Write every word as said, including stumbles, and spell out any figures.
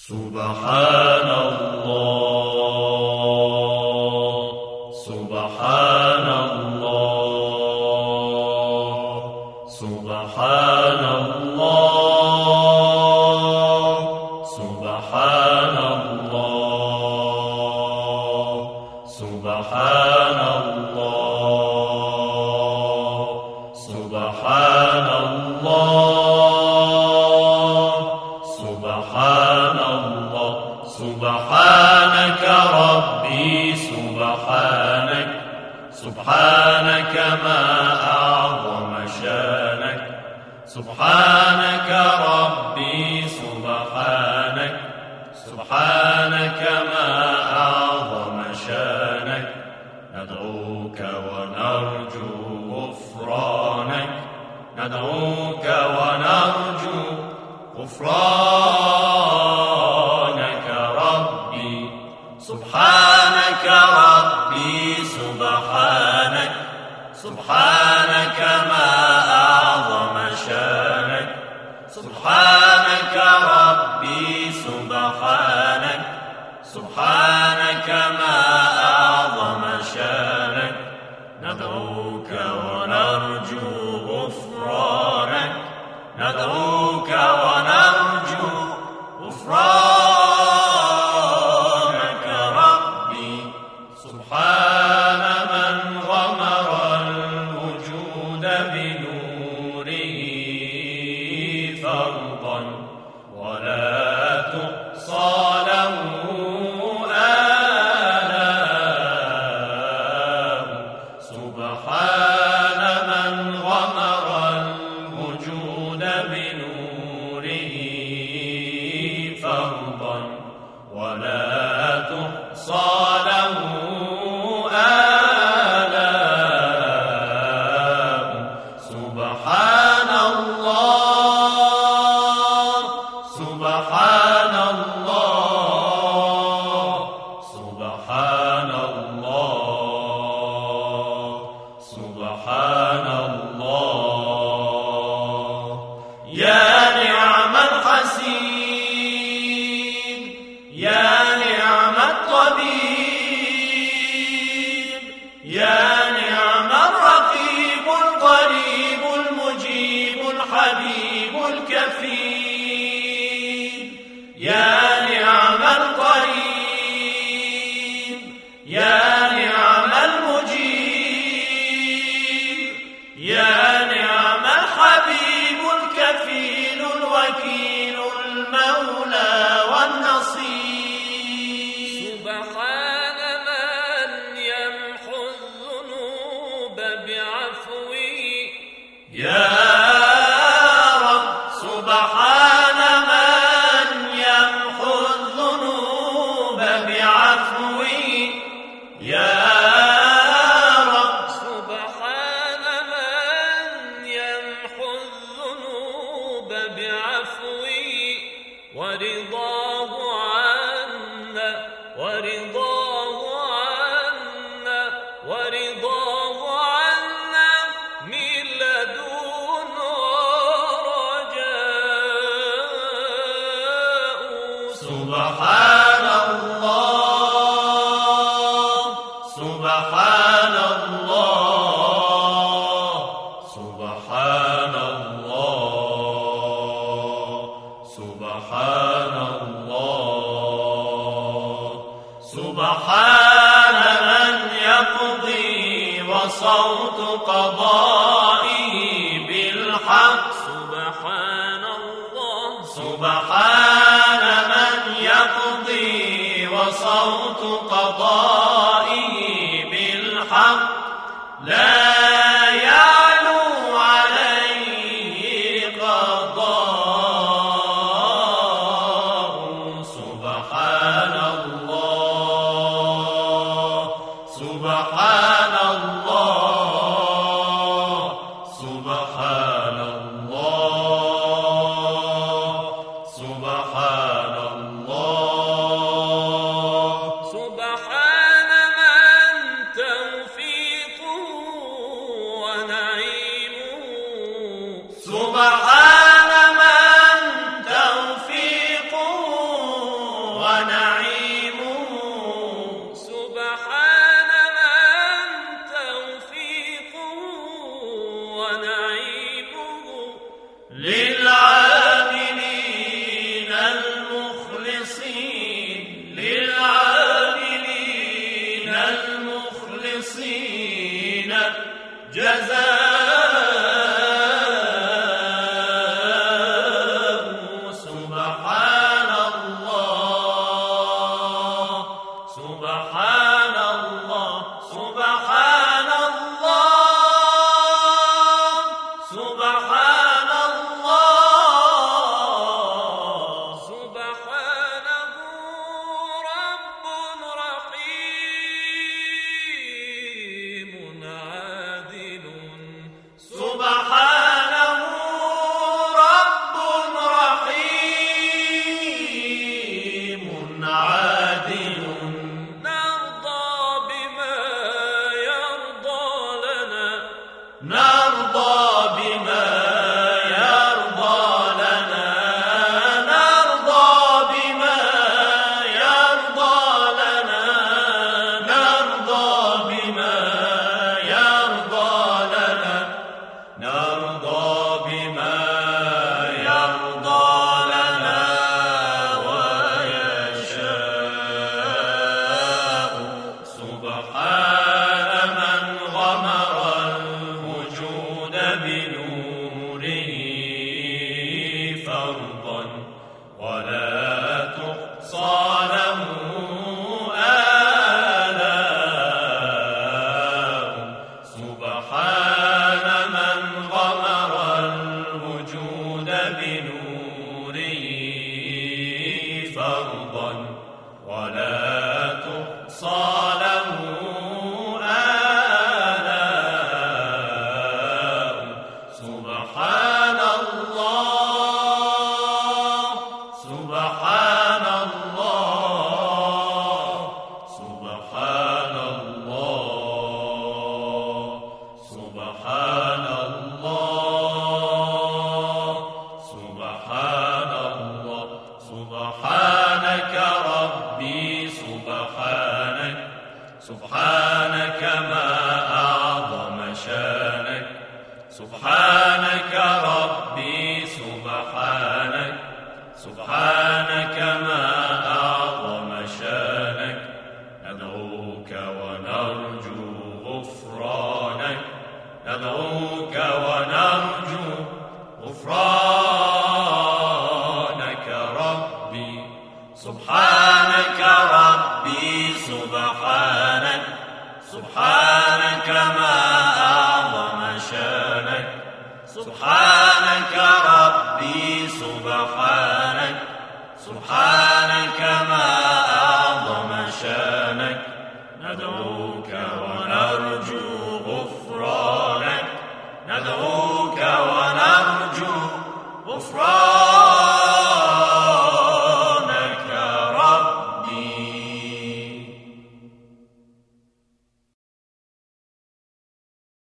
سبحان الله سبحان الله سبحان الله سبحان الله سبحان الله سبحان الله سبحان الله سبحانك ربي سبحانك سبحانك ما أعظم شانك سبحانك ربي سبحانك سبحانك ما أعظم شانك ندعوك ونرجو غفرانك ندعوك ونرجو غفرانك ربي سبحانك ربي سبحانك سبحانك ما أعظم شانك سبحانك ربي سبحانك سبحانك ما أعظم شانك ندعوك ونرجو غفرانك ندعوك ونرجو غفرانك ربي سبحان من غمر الوجود بنوره فرضا ولا تحصى له آلاء سبحان من غمر الوجود بنوره فرضا ولا تحصى له آلاء سبحان الله سبحان الله سبحان الله سبحان الله يا نعم الحسين يا نعم الطبيب يا نعم الرقيب القريب المجيب الحبيب الكفيل يا نعم القريب يا نعم المجيب يا نعم الحبيب الكفيل الوكيل المولى والنصير سبحان من يمحو الذنوب بعفوه يا رب سبحان من يمحو الذنوب بعفوه يا رب سبحان من يمحو الذنوب بعفوه ورضاه عنا ورضاه عنا ورضاه عنا من لدن رجاء سبحان الله سبحان الله سبحان الله سبحان الله سبحان من يقضي وصوت قضائه بالحق سبحان الله سبحان من يقضي وصوت قضائه بالحق لا يعلو عليه قضاء سبحان الله سبحان الله سبحان الله سبحان الله سبحان من سبحان من توفيقه ونعيمه سبحان من توفيقه ونعيمه للعاملين المخلصين للعاملين المخلصين جزاء سبحانك ما أعظم شانك سبحانك ربي سبحانك سبحانك ما أعظم شانك ندعوك ونرجو غفرانك ندعوك ونرجو غفرانك ربي سبحانك ربي سبحانك سبحانك ما أعظم شانك سبحانك ربي سبحانك سبحانك ما أعظم شانك ندعوك ونرجو